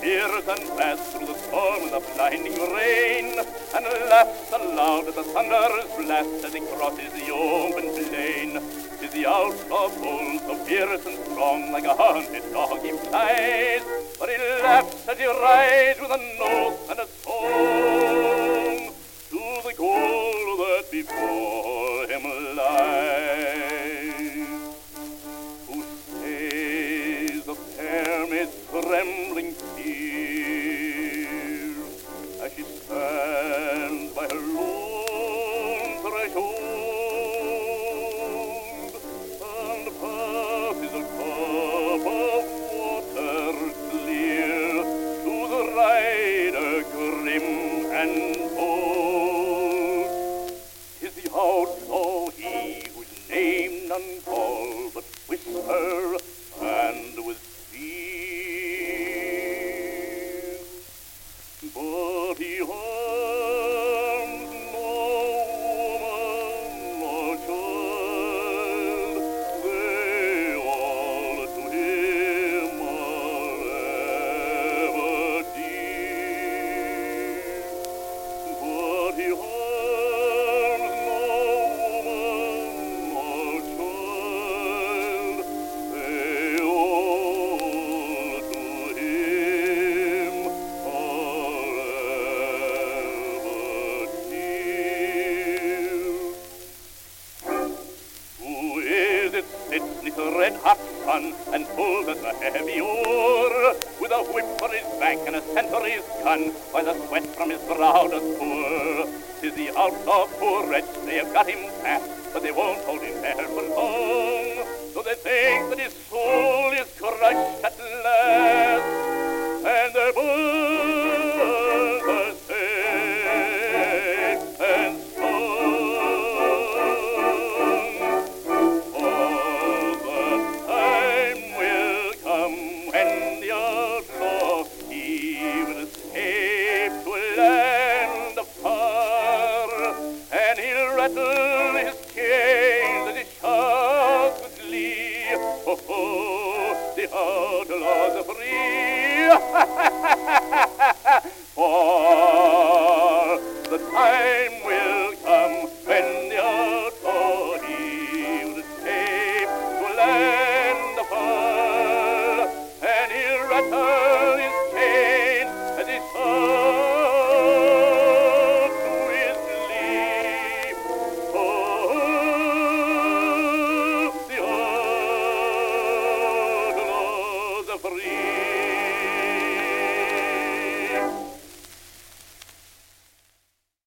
fears and fast through the storm and the blinding rain, and laughs aloud at the thunder's blast as he crosses the open plain. 'Tis the outlaw bull, so fierce and strong, like a hunted dog he flies, but he laughs as he rides with an oath and a song to the goal that before him lies. Who stays the fair maid's trembling fear as she stands by her lone threshold and passes a cup of water clear to the rider grim and bold? 'Tis the outlaw, he whose name none call but whisper and with fear. But he harms no woman or child, they all to him are ever dear. But he harms no woman or child, they all to him are ever dear. Who is it sits 'neath the red-hot sun and pulls at the heavy oar, with a whip for his back and a scent for his gun, while the sweat from his brow does pour? 'Tis the outlaw, poor wretch, they have got him fast, but they won't hold him there for long. So they think that his soul is crushed at last, and their bones are safe and strong. For the time will come when the outlaw, he will escape to a land afar, and he'll rattle his chains as he shouts with glee, "Ho, ho, the outlaws are free!" For the time will come when the outlaw, he will escape to a land afar, and he'll rattle his chains as he shouts with glee. Oh, the outlaws are free.